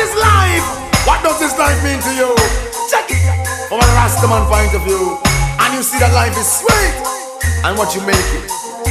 is life? What does this life mean to you? Check it from a Rastaman point of view, and you see that life is sweet, and what you make it.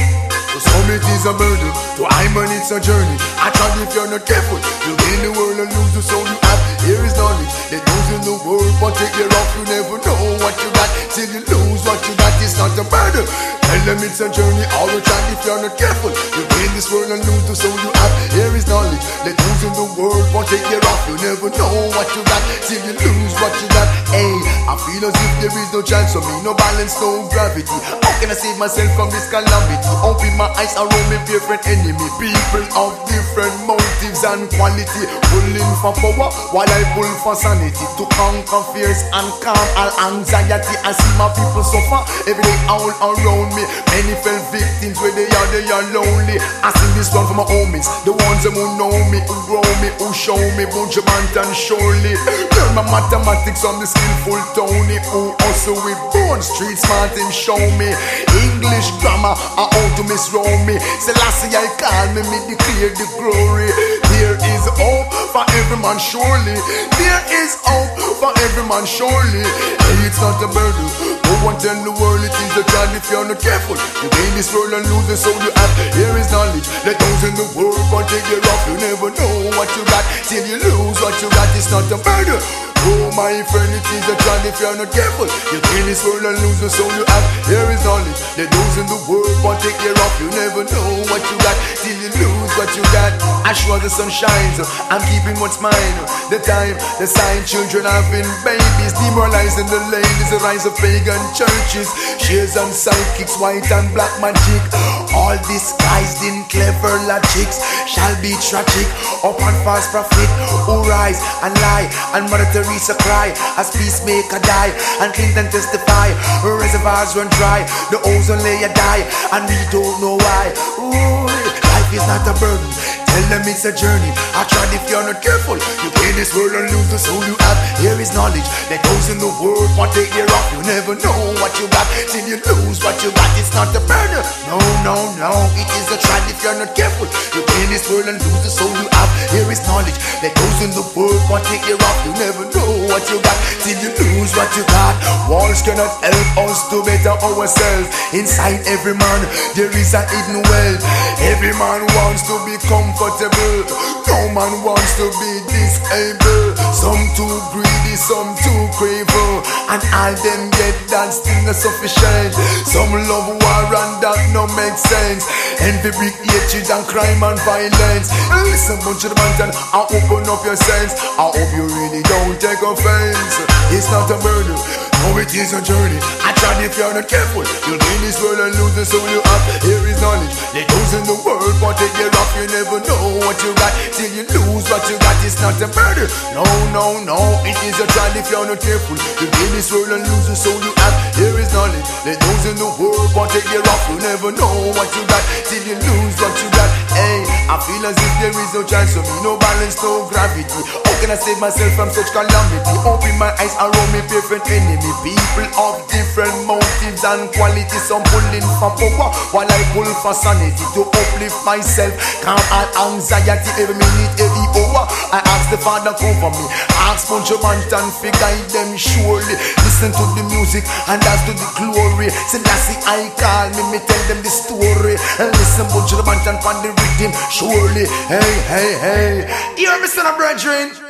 To some it is a burden, to I man it's a journey. I try if you're not careful, you gain the world and lose the soul you have. Here is knowledge, that goes in the world, but take your off, you never know what you got. Till you lose what you got, it's not a burden. Tell them it's a journey, all the time if you're not careful, you gain this world and lose the soul you have. Here is knowledge, that goes in the world, but take your off, you never know what you got. Till you lose what you got. Hey, I feel as if there is no chance for me, no balance, no gravity. How can I save myself from this calamity? Open my eyes around me, different enemy, people of different motives and quality, pulling for power while I pull for sanity, to conquer fears and calm all anxiety. I see my people suffer every day all around me. Many fell victims where they are lonely. I sing this one for my homies, the ones who know me, who grow me, who show me, Bunch and surely learn my mathematics from the skillful Tony, who also with born street smart him show me English grammar, how to misroll me. Selassie I call me declare the glory. There is hope for every man surely. There is hope for every man surely. Hey, it's not a burden. No one tell the world it is a child if you're not careful. You gain this world and lose the soul you have. Here is knowledge, let those in the world but take it off. You never know what you got till you lose what you got. It's not a burden. Oh my friend, it is a child if you're not careful. You gain this world and lose the soul you have. Here is knowledge, let those in the world but take it off. You never know what you got till you lose what you got. As sure the sun shines, I'm keeping what's mine. The time, the sign, children having babies, demoralizing the ladies, the rise of pagan churches, shares and psychics, white and black magic, all disguised in clever logics, shall be tragic. Up and fast prophet who rise and lie, and Mother Teresa cry as peacemaker die, and Clinton testify, reservoirs run dry, the ozone layer die, and we don't know why. Ooh, life is not a burden. Tell them it's a journey. I tried if you're not careful, you gain this world and lose the soul you have. Here is knowledge that goes in the world, but take it off. You never know what you got till you lose what you got. It's not a burden. No, no, no. It is a trial if you're not careful. You gain this world and lose the soul you have. Here is knowledge that goes in the world, but take it off. You never know what you got till you lose what you got. Walls cannot help us to better ourselves. Inside every man there is a hidden wealth. Every man wants to be comfortable. No man wants to be disabled. Some too greedy, some too craven, and all them get that still not sufficient. Some love war and that no make sense. Envy, big hatred and crime and violence. Listen, bunch of the man, I open up your sense. I hope you really don't take offense. It's not a burden, no, it is a journey. I tried if you're not careful, you'll gain this world and lose the soul you have. Here is knowledge, let those in the world but take it off. You never know what you got till you lose what you got. It's not a burden. No, no, no. It is a trial if you're not careful. You gain this world and lose the soul you have. Here is knowledge. Let those in the world but take it off. You never know what you got till you lose what you got. Hey, I feel as if there is no chance for me, no balance, no gravity. How can I save myself from such calamity? Open my eyes around me, different enemy, people of different motives and qualities. Some pulling for power while I pull for sanity, to uplift myself, calm all anxiety every minute, every hour. I ask the Father cover me, ask Bunch and fi guide them surely. Listen to the music and dance to the glory. Selassie I call me tell them the story. And listen Bunch and find the rhythm surely. Hey, hey, hey, hear me son of brethren.